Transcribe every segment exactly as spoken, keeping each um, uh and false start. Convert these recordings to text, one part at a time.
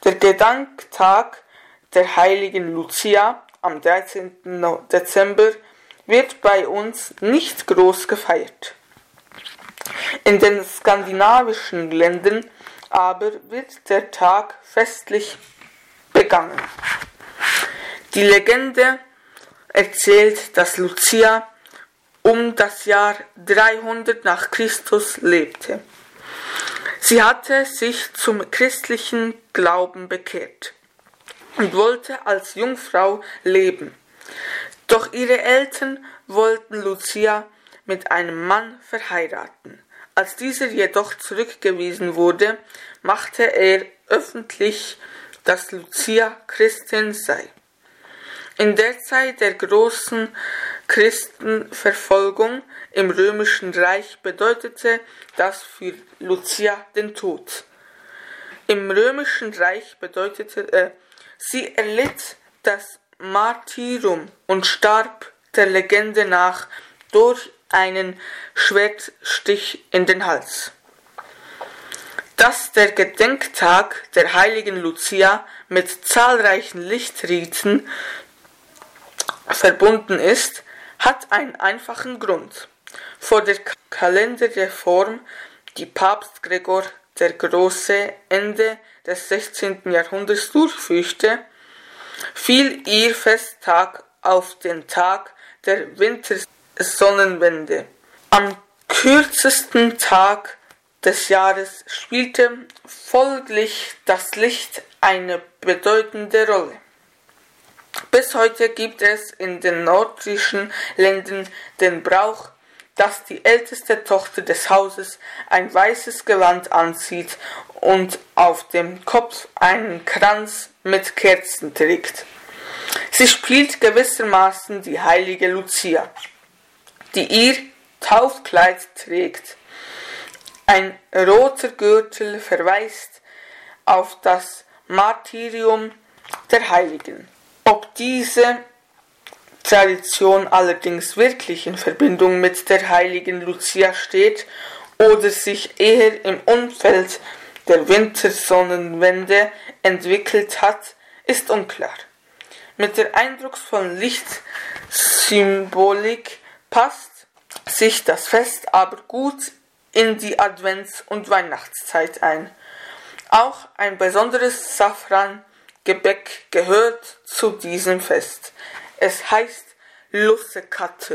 Der Gedenktag der heiligen Lucia am dreizehnten Dezember wird bei uns nicht groß gefeiert. In den skandinavischen Ländern aber wird der Tag festlich begangen. Die Legende erzählt, dass Lucia um das Jahr dreihundert nach Christus lebte. Sie hatte sich zum christlichen Glauben bekehrt und wollte als Jungfrau leben. Doch ihre Eltern wollten Lucia mit einem Mann verheiraten. Als dieser jedoch zurückgewiesen wurde, machte er öffentlich, dass Lucia Christin sei. In der Zeit der großen Christenverfolgung im Römischen Reich bedeutete das für Lucia den Tod. Im Römischen Reich bedeutete äh, sie erlitt das Martyrium und starb der Legende nach durch einen Schwertstich in den Hals. Dass der Gedenktag der heiligen Lucia mit zahlreichen Lichtriten verbunden ist, hat einen einfachen Grund. Vor der Kalenderreform, die Papst Gregor der Große Ende des sechzehnten Jahrhunderts durchführte, fiel ihr Festtag auf den Tag der Wintersonnenwende. Am kürzesten Tag des Jahres spielte folglich das Licht eine bedeutende Rolle. Bis heute gibt es in den nordischen Ländern den Brauch, dass die älteste Tochter des Hauses ein weißes Gewand anzieht und auf dem Kopf einen Kranz mit Kerzen trägt. Sie spielt gewissermaßen die heilige Lucia, die ihr Taufkleid trägt. Ein roter Gürtel verweist auf das Martyrium der Heiligen. Ob diese Tradition allerdings wirklich in Verbindung mit der heiligen Lucia steht oder sich eher im Umfeld der Wintersonnenwende entwickelt hat, ist unklar. Mit der eindrucksvollen Lichtsymbolik passt sich das Fest aber gut in die Advents- und Weihnachtszeit ein. Auch ein besonderes Safran-Gebäck gehört zu diesem Fest. Es heißt Lussekatter.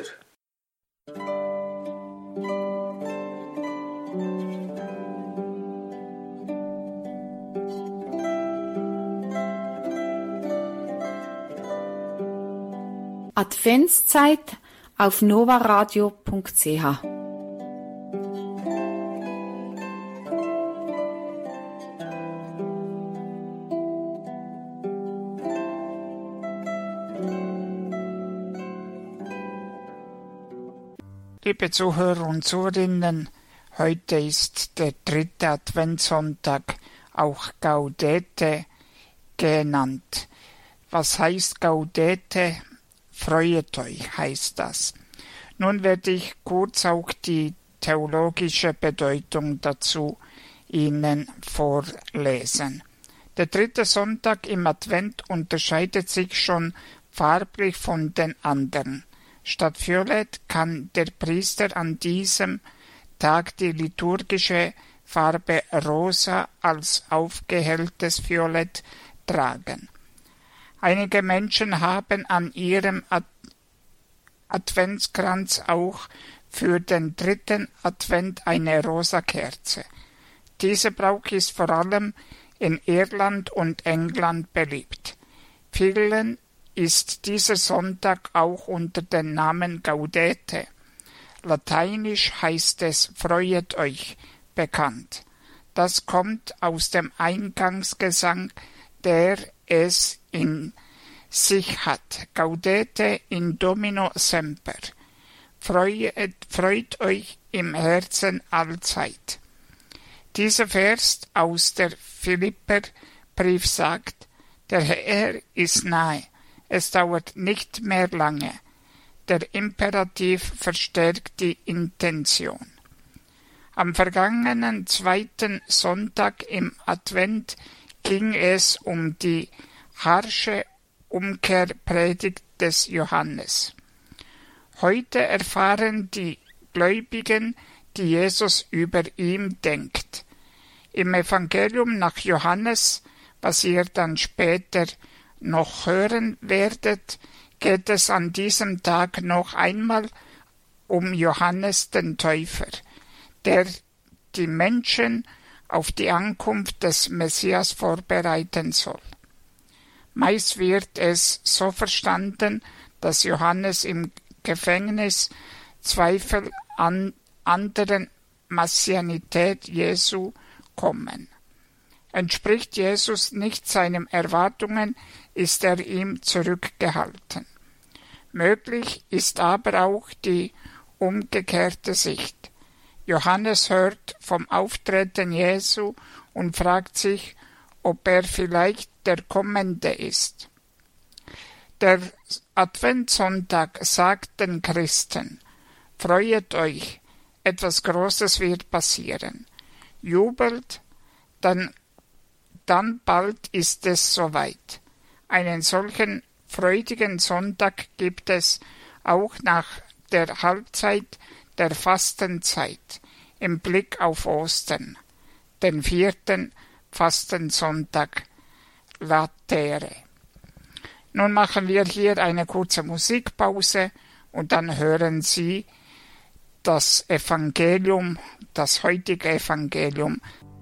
Adventszeit auf novaradio punkt c h. Liebe Zuhörer und Zuhörerinnen, heute ist der dritte Adventssonntag, auch Gaudete genannt. Was heißt Gaudete? Freuet euch, heißt das. Nun werde ich kurz auch die theologische Bedeutung dazu Ihnen vorlesen. Der dritte Sonntag im Advent unterscheidet sich schon farblich von den anderen. Statt Violett kann der Priester an diesem Tag die liturgische Farbe Rosa als aufgehelltes Violett tragen. Einige Menschen haben an ihrem Ad- Adventskranz auch für den dritten Advent eine rosa Kerze. Dieser Brauch ist vor allem in Irland und England beliebt. Vielen ist dieser Sonntag auch unter dem Namen Gaudete, lateinisch heißt es Freuet euch, bekannt. Das kommt aus dem Eingangsgesang, der es in sich hat. Gaudete in Domino semper. Freuet, freut euch im Herzen allzeit. Dieser Vers aus der Philipperbrief sagt, der Herr ist nahe. Es dauert nicht mehr lange. Der Imperativ verstärkt die Intention. Am vergangenen zweiten Sonntag im Advent ging es um die harsche Umkehrpredigt des Johannes. Heute erfahren die Gläubigen, die Jesus über ihm denkt. Im Evangelium nach Johannes, was ihr dann später noch hören werdet, geht es an diesem Tag noch einmal um Johannes den Täufer, der die Menschen auf die Ankunft des Messias vorbereiten soll. Meist wird es so verstanden, dass Johannes im Gefängnis Zweifel an anderen Messianität Jesu kommen. Entspricht Jesus nicht seinen Erwartungen, ist er ihm zurückgehalten. Möglich ist aber auch die umgekehrte Sicht. Johannes hört vom Auftreten Jesu und fragt sich, ob er vielleicht der Kommende ist. Der Adventssonntag sagt den Christen: Freuet euch, etwas Großes wird passieren. Jubelt, dann, dann bald ist es soweit. Einen solchen freudigen Sonntag gibt es auch nach der Halbzeit der Fastenzeit im Blick auf Ostern, den vierten Fastensonntag Latere. Nun machen wir hier eine kurze Musikpause und dann hören Sie das Evangelium, das heutige Evangelium.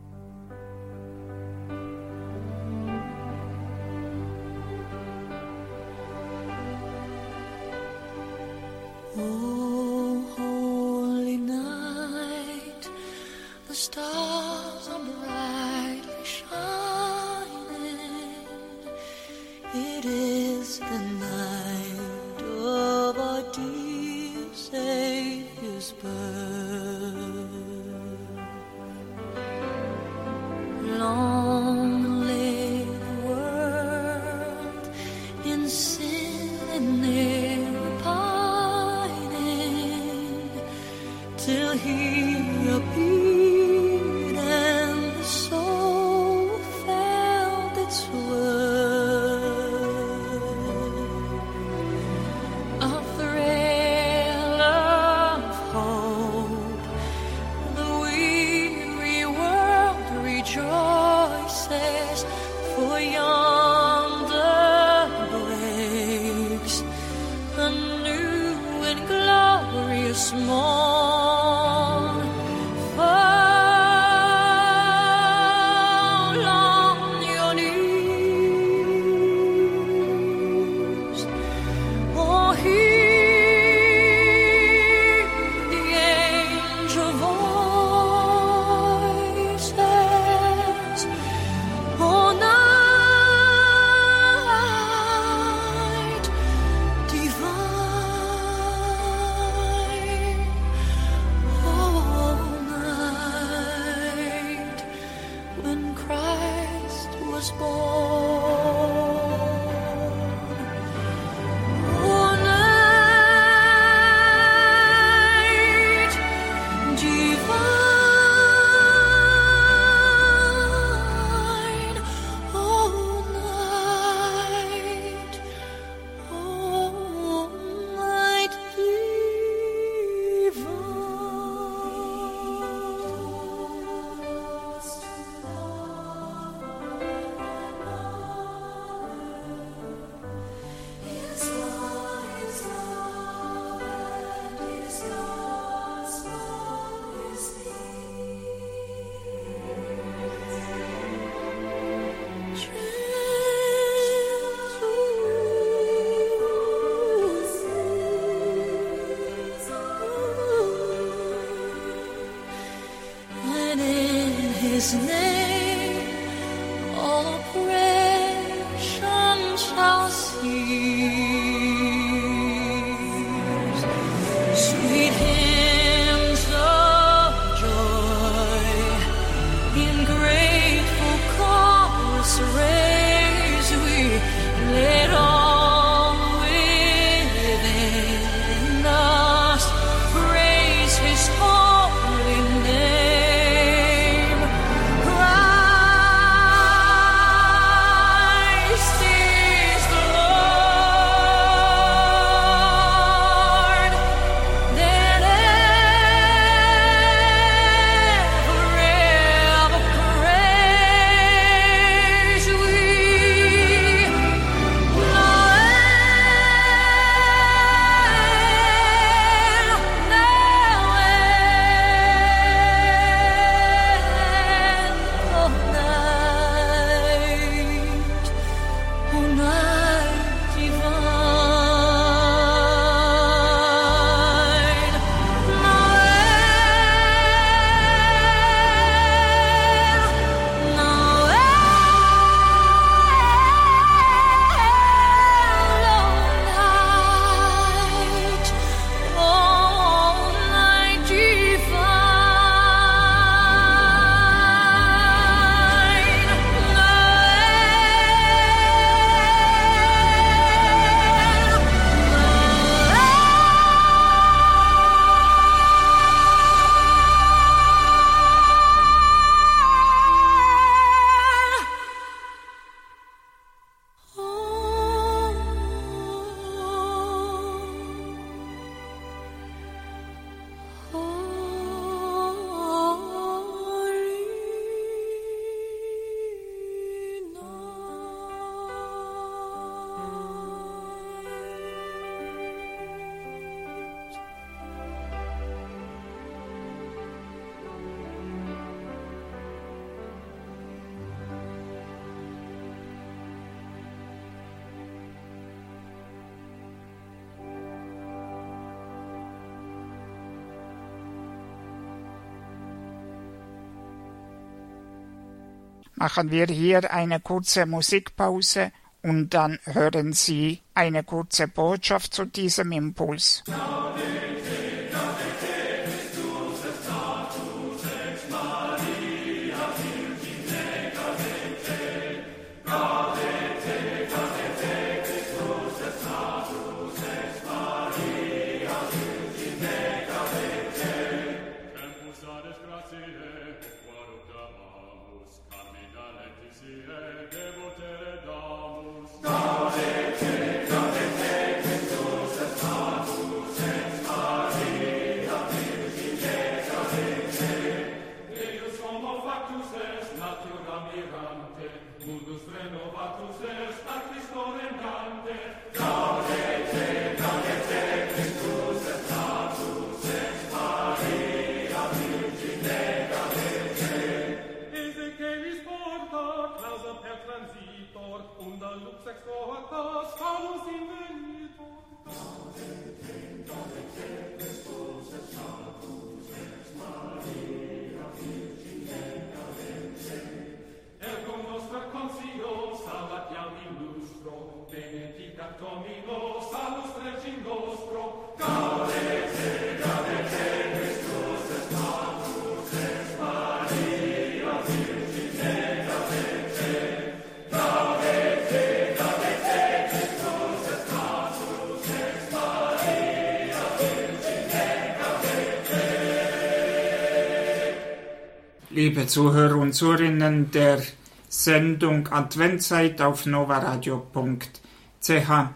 Oh, holy night, the stars are brightly shining. It is the night of our dear Savior's birth. Long lay the world in sin and error pining, till He appeared and the soul felt its worth. A thrill of hope, the weary world rejoices, for yonder breaks a new and glorious morn. Fall on your knees, or hear the angel voices. O night divine, O night when Christ was born. O night divine, O night, O night and in His name all oppression shall cease. Sweet hymns of joy in grateful chorus raise we, let all within us praise His holy name. Christ machen wir hier eine kurze Musikpause und dann hören Sie eine kurze Botschaft zu diesem Impuls. Liebe Zuhörer und Zuhörerinnen der Sendung Adventzeit auf novaradio punkt c h.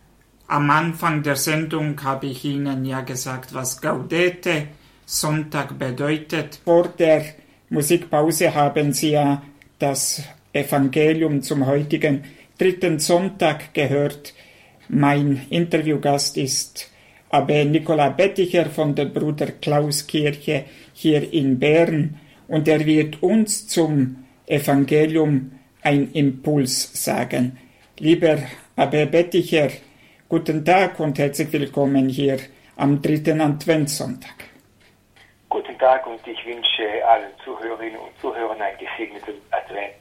Am Anfang der Sendung habe ich Ihnen ja gesagt, was Gaudete Sonntag bedeutet. Vor der Musikpause haben Sie ja das Evangelium zum heutigen dritten Sonntag gehört. Mein Interviewgast ist Abbe Nicola Betticher von der Bruder Klaus Kirche hier in Bern. Und er wird uns zum Evangelium einen Impuls sagen. Lieber Abbe Betticher, guten Tag und herzlich willkommen hier am dritten Adventssonntag. Guten Tag und ich wünsche allen Zuhörerinnen und Zuhörern einen gesegneten Advent.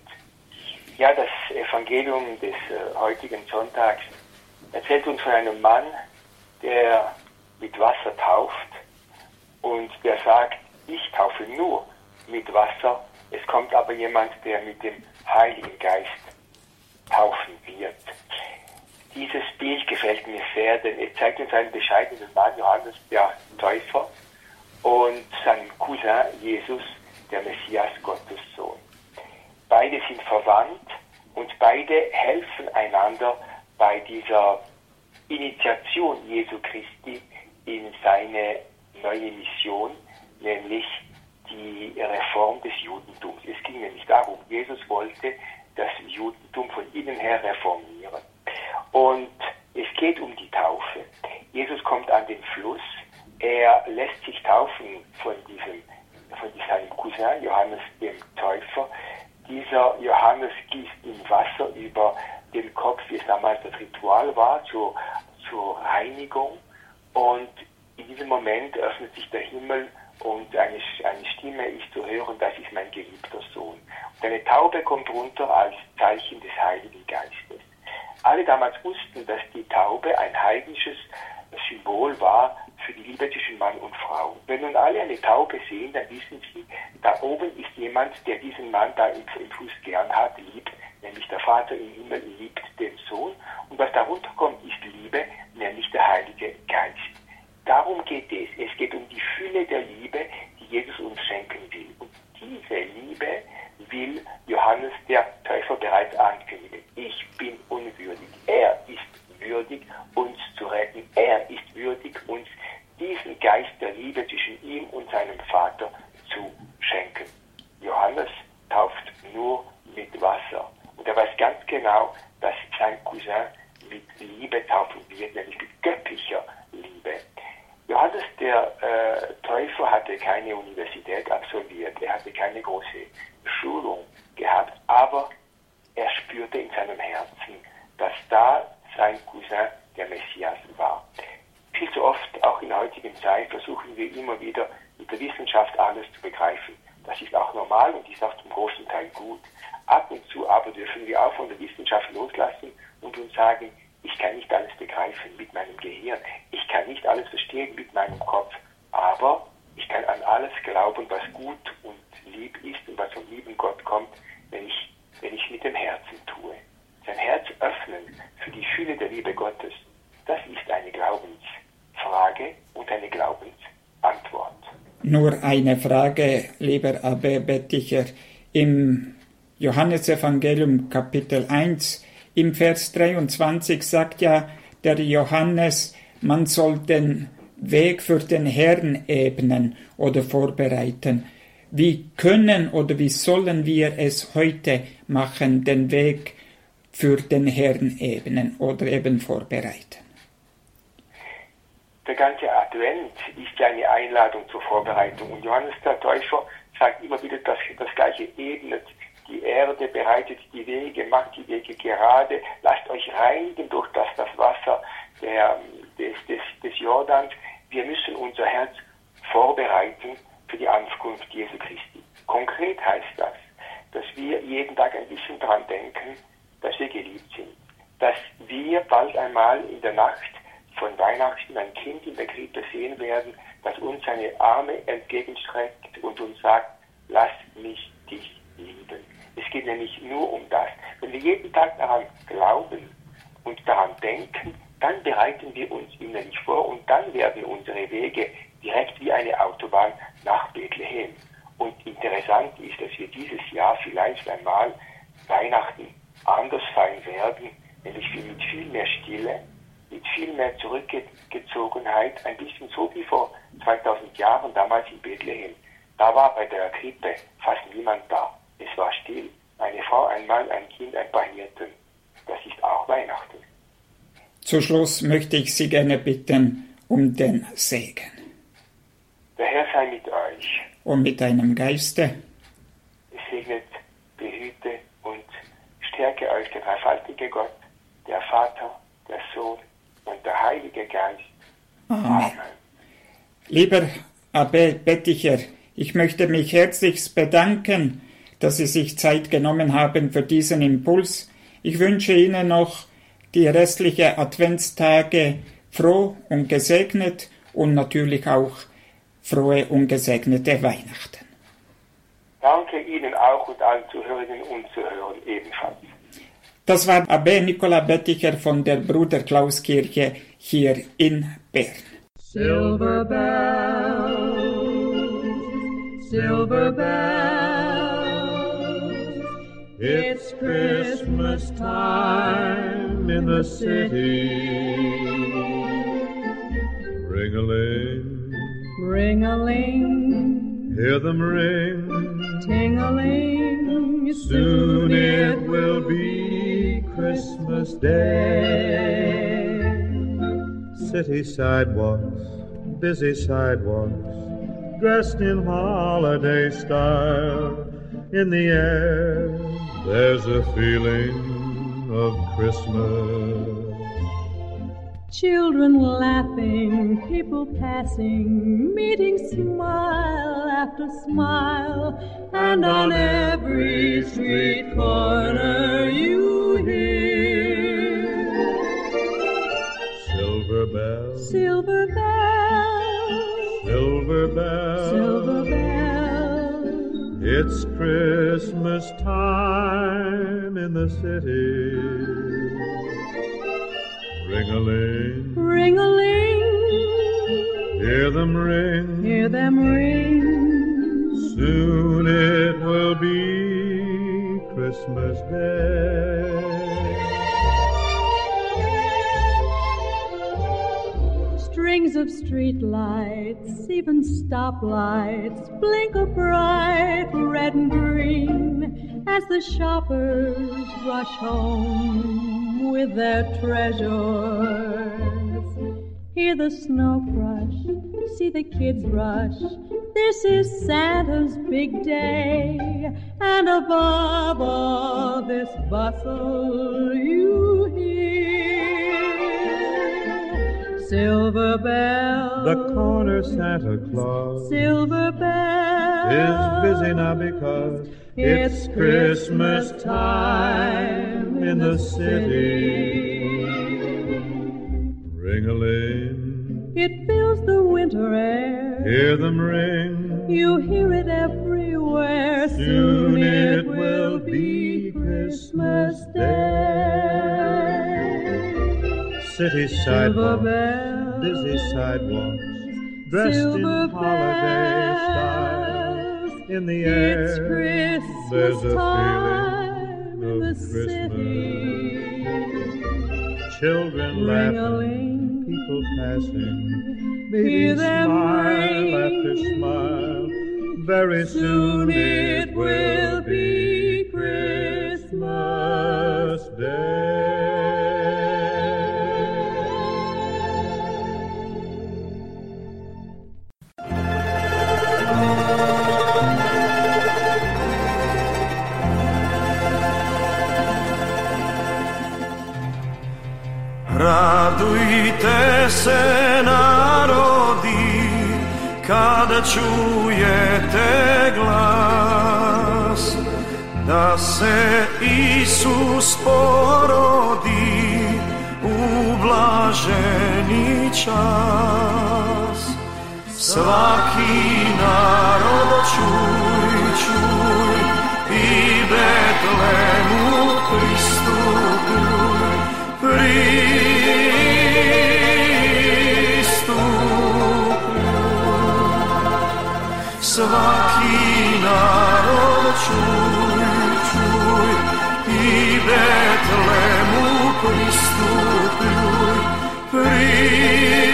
Ja, das Evangelium des äh, heutigen Sonntags erzählt uns von einem Mann, der mit Wasser tauft und der sagt, ich taufe nur mit Wasser, es kommt aber jemand, der mit dem Heiligen Geist taufen wird. Dieses Bild gefällt mir sehr, denn es zeigt uns einen bescheidenen Mann, Johannes der Täufer, und seinen Cousin Jesus, der Messias, Gottes Sohn. Beide sind verwandt und beide helfen einander bei dieser Initiation Jesu Christi in seine neue Mission, nämlich die Reform des Judentums. Es ging nämlich darum, Jesus wollte das Judentum von innen her reformieren. Und es geht um die Taufe. Jesus kommt an den Fluss, er lässt sich taufen von diesem, von seinem Cousin Johannes dem Täufer. Dieser Johannes gießt ihm Wasser über den Kopf, wie es damals das Ritual war, zur, zur Reinigung. Und in diesem Moment öffnet sich der Himmel und eine, eine Stimme ist zu hören, das ist mein geliebter Sohn. Und eine Taube kommt runter als Zeichen des Heiligen Geistes. Alle damals wussten, dass die Taube ein heidnisches Symbol war für die Liebe zwischen Mann und Frau. Wenn nun alle eine Taube sehen, dann wissen sie, da oben ist jemand, der diesen Mann da im, im Fuß gern hat, liebt, nämlich der Vater im Himmel liebt den Sohn. Und was darunter kommt, ist Liebe, nämlich der Heilige Geist. Darum geht es. Es geht um die Fülle der Liebe, die Jesus uns schenken will. Und diese Liebe will Johannes der Täufer bereits ankündigen. Ich bin unwürdig. Er ist würdig, uns zu retten. Er ist würdig, uns diesen Geist der Liebe zwischen ihm und seinem Vater zu schenken. Johannes tauft nur mit Wasser. Und er weiß ganz genau, dass sein Cousin mit Liebe taufen wird, nämlich mit göttlicher Liebe. Johannes der äh, Täufer hatte keine Universität absolviert, er hatte keine große Schulung gehabt, aber er spürte in seinem Herzen, dass da sein Cousin der Messias war. Viel zu oft, auch in der heutigen Zeit, versuchen wir immer wieder mit der Wissenschaft alles zu begreifen. Das ist auch normal und ist auch zum großen Teil gut. Ab und zu aber dürfen wir auch von der Wissenschaft loslassen und uns sagen, ich kann nicht alles begreifen mit meinem Gehirn, ich kann nicht alles verstehen mit meinem Kopf, aber ich kann an alles glauben, was gut und lieb ist und was vom lieben Gott kommt, wenn ich, wenn ich mit dem Herzen tue. Sein Herz öffnen für die Fülle der Liebe Gottes, das ist eine Glaubensfrage und eine Glaubensantwort. Nur eine Frage, lieber Abbé Betticher. Im Johannesevangelium Kapitel eins, im Vers dreiundzwanzig sagt ja der Johannes, man soll den Weg für den Herrn ebnen oder vorbereiten. Wie können oder wie sollen wir es heute machen, den Weg für den Herrn ebnen oder eben vorbereiten? Der ganze Advent ist ja eine Einladung zur Vorbereitung. Und Johannes der Täufer sagt immer wieder das, das Gleiche: ebnet die Erde, bereitet die Wege, macht die Wege gerade, lasst euch reinigen durch das, das Wasser der, des, des, des Jordans. Wir müssen unser Herz vorbereiten für die Ankunft Jesu Christi. Konkret heißt das, dass wir jeden Tag ein bisschen dran denken, dass wir geliebt sind. Dass wir bald einmal in der Nacht von Weihnachten ein Kind in der Krippe sehen werden, das uns seine Arme entgegenstreckt und uns sagt, lass mich dich lieben. Es geht nämlich nur um das. Wenn wir jeden Tag daran glauben und daran denken, dann bereiten wir uns innerlich vor und dann werden unsere Wege direkt wie eine Autobahn nach Bethlehem. Und interessant ist, dass wir dieses Jahr vielleicht einmal Weihnachten anders feiern werden, nämlich mit viel mehr Stille, mit viel mehr Zurückgezogenheit, ein bisschen so wie vor zweitausend Jahren damals in Bethlehem. Da war bei der Krippe fast niemand da. Es war still. Eine Frau, ein Mann, ein Kind, ein paar Hirten. Das ist auch Weihnachten. Zum Schluss möchte ich Sie gerne bitten um den Segen. Der Herr sei mit euch. Und mit deinem Geiste. Es segnet, behüte und stärke euch der dreifaltige Gott, der Vater, der Sohn und der Heilige Geist. Amen. Amen. Lieber Abbé Betticher, ich möchte mich herzlichst bedanken, dass Sie sich Zeit genommen haben für diesen Impuls. Ich wünsche Ihnen noch die restliche Adventstage froh und gesegnet und natürlich auch frohe und gesegnete Weihnachten. Danke Ihnen auch und allen Zuhörerinnen und Zuhörern ebenfalls. Das war Abbé Nicolas Betticher von der Bruder-Klaus-Kirche hier in Bern. Silver bells, silver bells, it's Christmas time in the city. Ring-a-ling, ring-a-ling, hear them ring, ting-a-ling, soon it will be Christmas Day. City sidewalks, busy sidewalks, dressed in holiday style. In the air, there's a feeling of Christmas. Children laughing, people passing, meeting smile after smile, and on every street corner you hear silver bells, silver bells, silver bells, silver bells. It's Christmas time in the city. Ring-a-ling, ring-a-ling, hear them ring, hear them ring. Soon it will be Christmas Day. Strings of street lights, even stoplights, blink a bright red and green as the shoppers rush home with their treasures. Hear the snow crush, see the kids rush. This is Santa's big day, and above all this bustle you hear silver bells. The corner Santa Claus, silver bells, is busy now because It's Christmas time in the city. Ring-a-ling, it fills the winter air. Hear them ring. You hear it everywhere. Soon it will be Christmas Day. City sidewalks, busy sidewalks, dressed Silver in holiday style. In the air, it's Christmas there's a time feeling in of the Christmas. City. Children laughing, people passing, Hear babies them smile ring. after smile. Very soon it will be Christmas Day. Radujte se narodi, kada čujete glas, da se Isus porodi u blaženi čas. Svaki narod čuj, čuj, i Betlemu pristupuj, svaki narod čuj, čuj, i Betlemu pristupuj, pristupuj.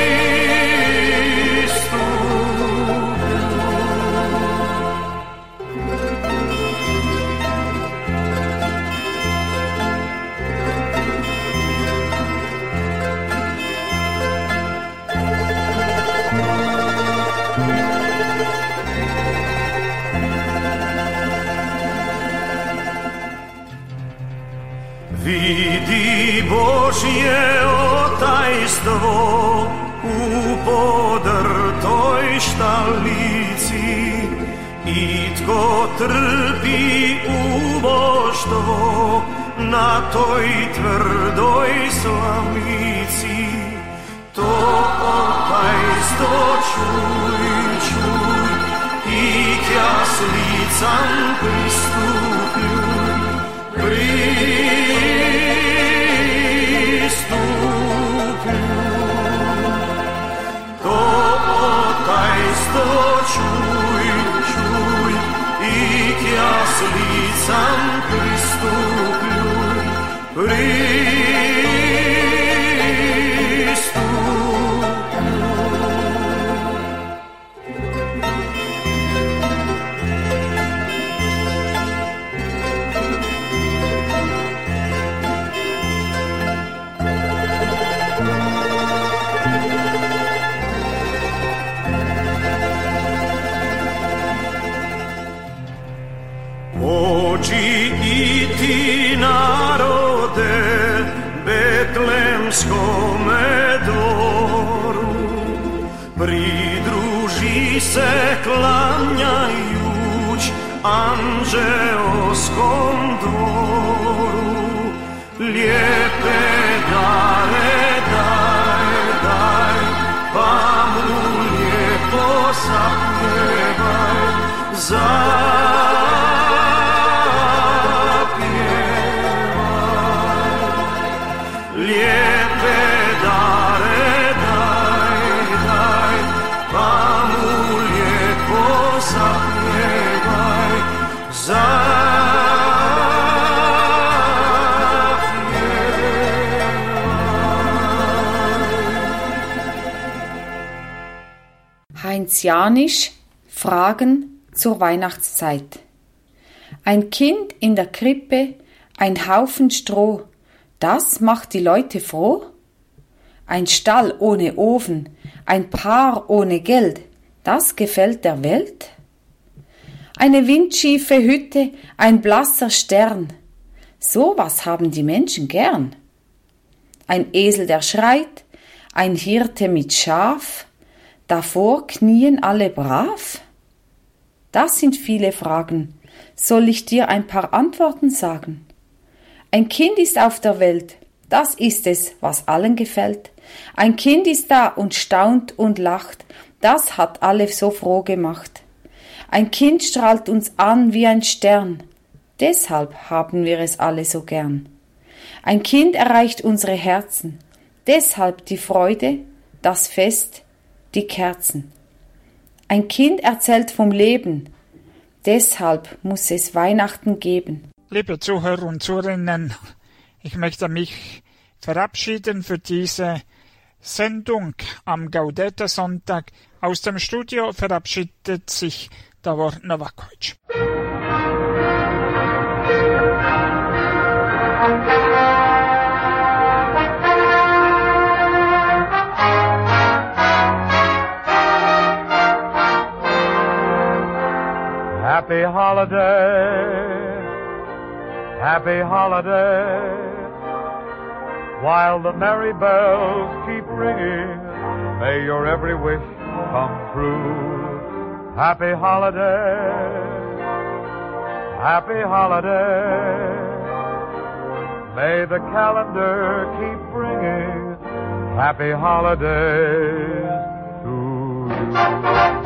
Vidi Božje otajstvo u podrtoj štalici i tko trpi uboštvo na toj tvrdoj slamici. To otajstvo čuj, čuj i k jaslicam pristupuj, to otajstvo čuj, čuj i k jaslicam pristupuj, Pođi i ti narode Betlemskome dvoru, pridruži se klanjajuć anđeoskom dvoru. Lijepe dare daj, daj, pa mu lijepo zapjevaj, lijepe dare daj, daj, pa mu lijepo zapjevaj, zapjevaj. Heinz Janisch, Fragen zur Weihnachtszeit. Ein Kind in der Krippe, ein Haufen Stroh, das macht die Leute froh? Ein Stall ohne Ofen, ein Paar ohne Geld, das gefällt der Welt? Eine windschiefe Hütte, ein blasser Stern, sowas haben die Menschen gern. Ein Esel, der schreit, ein Hirte mit Schaf, davor knien alle brav? Das sind viele Fragen, Soll ich dir ein paar Antworten sagen? Ein Kind ist auf der Welt, das ist es, was allen gefällt. Ein Kind ist da und staunt und lacht, das hat alle so froh gemacht. Ein Kind strahlt uns an wie ein Stern, deshalb haben wir es alle so gern. Ein Kind erreicht unsere Herzen, deshalb die Freude, das Fest, die Kerzen. Ein Kind erzählt vom Leben, deshalb muss es Weihnachten geben. Liebe Zuhörer und Zuhörerinnen, ich möchte mich verabschieden für diese Sendung am Gaudete-Sonntag. Aus dem Studio verabschiedet sich Davor Novakovic. Happy holiday, happy holiday, while the merry bells keep ringing, may your every wish come true. Happy holiday, happy holiday, may the calendar keep bringing happy holidays to you.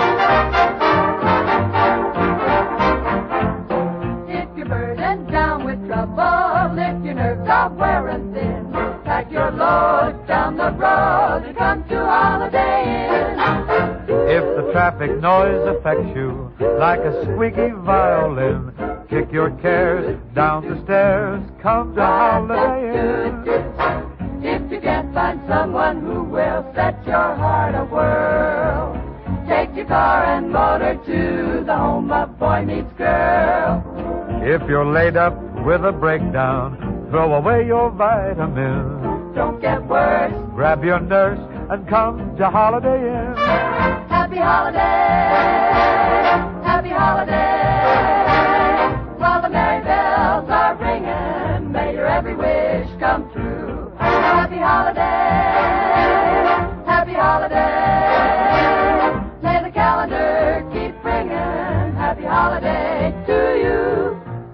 Lift your nerves are wearing thin. Pack your load down the road and come to Holiday Inn. If the traffic noise affects you like a squeaky violin, kick your cares down the stairs, come to Holiday Inn. If you can't find someone who will set your heart a whirl, take your car and motor to the home of Boy Meets Girl. If you're laid up with a breakdown, throw away your vitamins. Don't get worse. Grab your nurse and come to Holiday Inn. Happy holiday, happy holiday. While the merry bells are ringing, may your every wish come true. Happy holiday, happy holiday. May the calendar keep bringing happy holiday to you.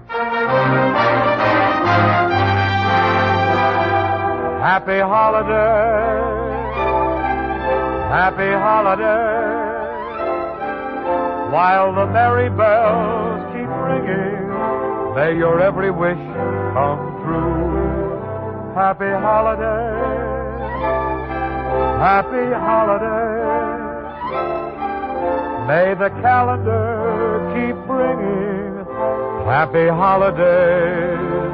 Happy holiday, happy holiday, while the merry bells keep ringing, may your every wish come true. Happy holiday, happy holiday, may the calendar keep bringing happy holidays